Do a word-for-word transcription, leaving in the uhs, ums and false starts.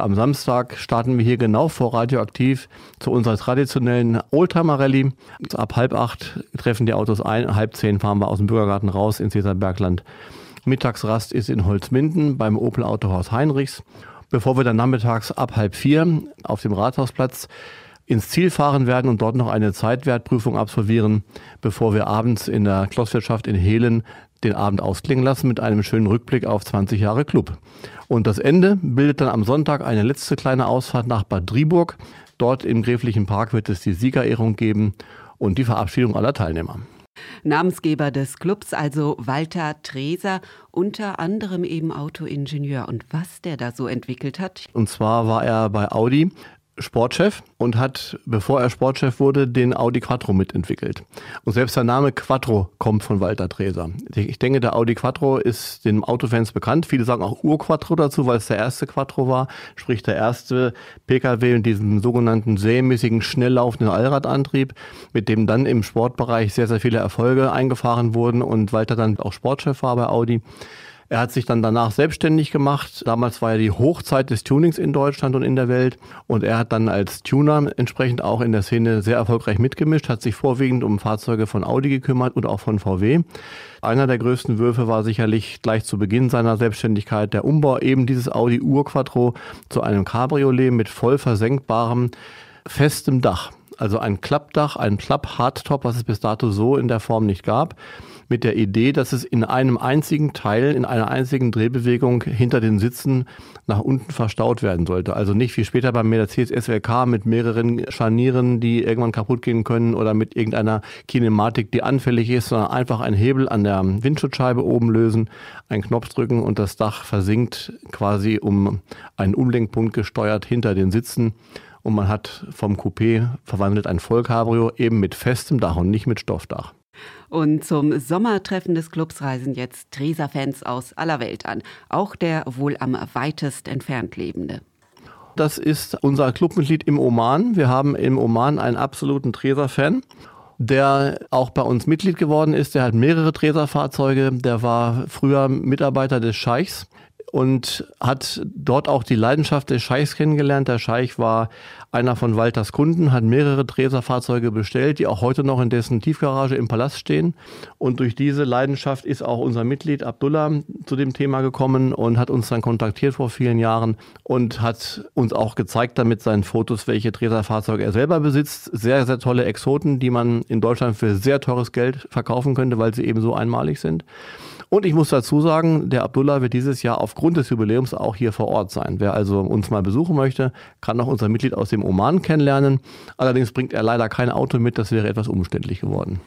Am Samstag starten wir hier genau vor Radioaktiv zu unserer traditionellen Oldtimer-Rallye. Ab halb acht treffen die Autos ein, halb zehn fahren wir aus dem Bürgergarten raus ins Weserbergland. Mittagsrast ist in Holzminden beim Opel Autohaus Heinrichs, bevor wir dann nachmittags ab halb vier auf dem Rathausplatz ins Ziel fahren werden und dort noch eine Zeitwertprüfung absolvieren, bevor wir abends in der Schlosswirtschaft in Hehlen den Abend ausklingen lassen mit einem schönen Rückblick auf zwanzig Jahre Club. Und das Ende bildet dann am Sonntag eine letzte kleine Ausfahrt nach Bad Driburg. Dort im Gräflichen Park wird es die Siegerehrung geben und die Verabschiedung aller Teilnehmer. Namensgeber des Clubs also Walter Treser, unter anderem eben Autoingenieur. Und was der da so entwickelt hat? Und zwar war er bei Audi Sportchef und hat, bevor er Sportchef wurde, den Audi Quattro mitentwickelt. Und selbst der Name Quattro kommt von Walter Treser. Ich denke, der Audi Quattro ist den Autofans bekannt. Viele sagen auch Ur-Quattro dazu, weil es der erste Quattro war. Sprich der erste Pkw in diesem sogenannten serienmäßigen, schnell laufenden Allradantrieb, mit dem dann im Sportbereich sehr, sehr viele Erfolge eingefahren wurden und Walter dann auch Sportchef war bei Audi. Er hat sich dann danach selbstständig gemacht. Damals war ja die Hochzeit des Tunings in Deutschland und in der Welt. Und er hat dann als Tuner entsprechend auch in der Szene sehr erfolgreich mitgemischt, hat sich vorwiegend um Fahrzeuge von Audi gekümmert und auch von V W. Einer der größten Würfe war sicherlich gleich zu Beginn seiner Selbstständigkeit der Umbau eben dieses Audi Ur-Quattro zu einem Cabriolet mit voll versenkbarem, festem Dach. Also ein Klappdach, ein Klapp-Hardtop, was es bis dato so in der Form nicht gab, mit der Idee, dass es in einem einzigen Teil, in einer einzigen Drehbewegung hinter den Sitzen nach unten verstaut werden sollte. Also nicht wie später beim Mercedes S L K mit mehreren Scharnieren, die irgendwann kaputt gehen können oder mit irgendeiner Kinematik, die anfällig ist, sondern einfach einen Hebel an der Windschutzscheibe oben lösen, einen Knopf drücken und das Dach versinkt quasi um einen Umlenkpunkt gesteuert hinter den Sitzen. Und man hat vom Coupé verwandelt ein Vollcabrio eben mit festem Dach und nicht mit Stoffdach. Und zum Sommertreffen des Clubs reisen jetzt Treser-Fans aus aller Welt an. Auch der wohl am weitest entfernt Lebende. Das ist unser Clubmitglied im Oman. Wir haben im Oman einen absoluten Treser-Fan, der auch bei uns Mitglied geworden ist. Der hat mehrere Treser-Fahrzeuge. Der war früher Mitarbeiter des Scheichs und hat dort auch die Leidenschaft des Scheichs kennengelernt. Der Scheich war einer von Walters Kunden, hat mehrere Treser-Fahrzeuge bestellt, die auch heute noch in dessen Tiefgarage im Palast stehen. Und durch diese Leidenschaft ist auch unser Mitglied Abdullah zu dem Thema gekommen und hat uns dann kontaktiert vor vielen Jahren und hat uns auch gezeigt damit seinen Fotos, welche Treser-Fahrzeuge er selber besitzt. Sehr, sehr tolle Exoten, die man in Deutschland für sehr teures Geld verkaufen könnte, weil sie eben so einmalig sind. Und ich muss dazu sagen, der Abdullah wird dieses Jahr aufgrund des Jubiläums auch hier vor Ort sein. Wer also uns mal besuchen möchte, kann auch unser Mitglied aus dem Oman kennenlernen. Allerdings bringt er leider kein Auto mit, das wäre etwas umständlich geworden.